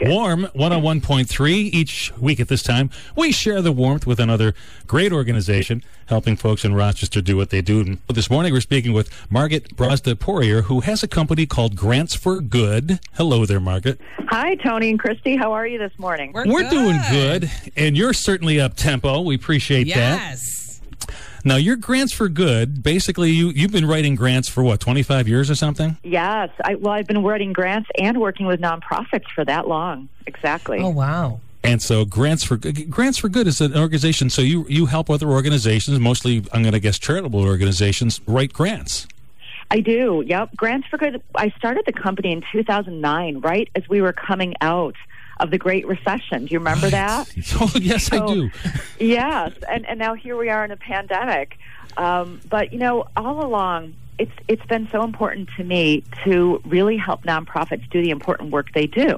good. Warm 101.3. Each week at this time, we share the warmth with another great organization helping folks in Rochester do what they do. And this morning, we're speaking with Margaret Brazda-Poirier, who has a company called Grants for Good. Hello there, Margaret. Hi, Tony and Christy. How are you this morning? We're doing good, and you're certainly up-tempo. We appreciate that. Yes. Now, your Grants for Good, basically, you've been writing grants for, 25 years or something? Yes. I've been writing grants and working with nonprofits for that long. Exactly. Oh, wow. And so Grants for Good is an organization, so you help other organizations, mostly, I'm going to guess, charitable organizations, write grants. I do, yep. Grants for Good. I started the company in 2009, right as we were coming out of the Great Recession. Do you remember that? Oh, yes, I do. Yes, and now here we are in a pandemic. But, all along, it's been so important to me to really help nonprofits do the important work they do.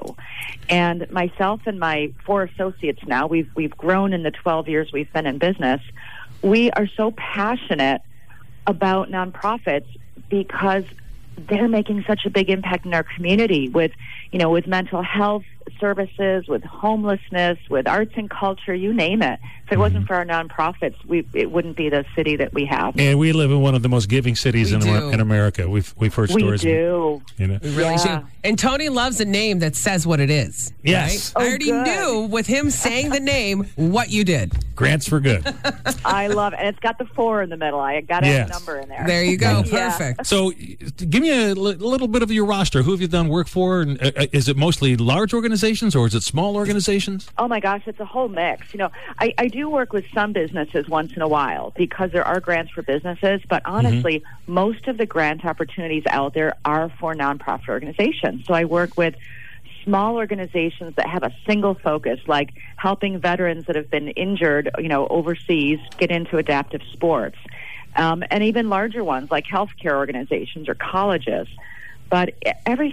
And myself and my 4 associates now, we've grown in the 12 years we've been in business. We are so passionate about nonprofits because they're making such a big impact in our community with mental health services, with homelessness, with arts and culture, you name it. If it wasn't for our nonprofits, it wouldn't be the city that we have. And we live in one of the most giving cities in America. We've heard stories. We do. We really do. And Tony loves a name that says what it is. Yes. Right? I already knew with him saying the name what you did. Grants for Good. I love it. And it's got the 4 in the middle. I got to have a number in there. There you go. Yeah. Perfect. So give me a little bit of your roster. Who have you done work for? And is it mostly large organizations or is it small organizations? Oh, my gosh, it's a whole mix. I do work with some businesses once in a while because there are grants for businesses, but honestly, most of the grant opportunities out there are for nonprofit organizations. So I work with small organizations that have a single focus, like helping veterans that have been injured, overseas get into adaptive sports, and even larger ones like healthcare organizations or colleges. But every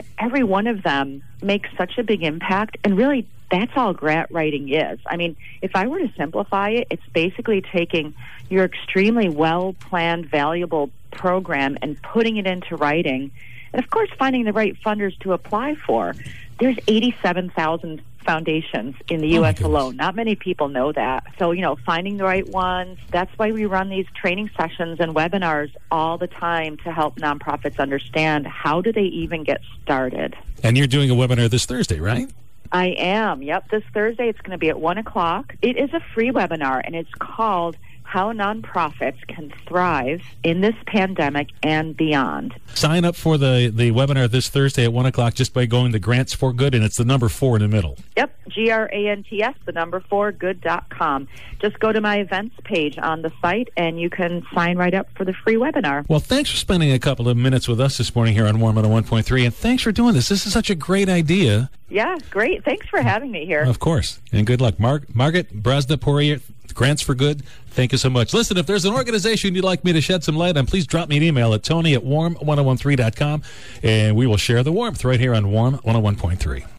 one of them makes such a big impact, and really that's all grant writing is. I mean, if I were to simplify it, it's basically taking your extremely well-planned, valuable program and putting it into writing, and of course finding the right funders to apply for. There's 87,000 foundations in the U.S. alone. Not many people know that. So, finding the right ones, that's why we run these training sessions and webinars all the time to help nonprofits understand how do they even get started. And you're doing a webinar this Thursday, right? I am. Yep. This Thursday, it's going to be at 1 o'clock. It is a free webinar, and it's called How Nonprofits Can Thrive in This Pandemic and Beyond. Sign up for the webinar this Thursday at 1 o'clock just by going to Grants for Good, and it's the number 4 in the middle. Yep, GRANTS, the number 4, good.com. Just go to my events page on the site, and you can sign right up for the free webinar. Well, thanks for spending a couple of minutes with us this morning here on Warm 101.3, and thanks for doing this. This is such a great idea. Yeah, great. Thanks for having me here. Of course, and good luck. Margaret Brazda-Poirier, Grants for Good, thank you so much. Listen, if there's an organization you'd like me to shed some light on, please drop me an email at tony@warm1013.com, and we will share the warmth right here on Warm 101.3.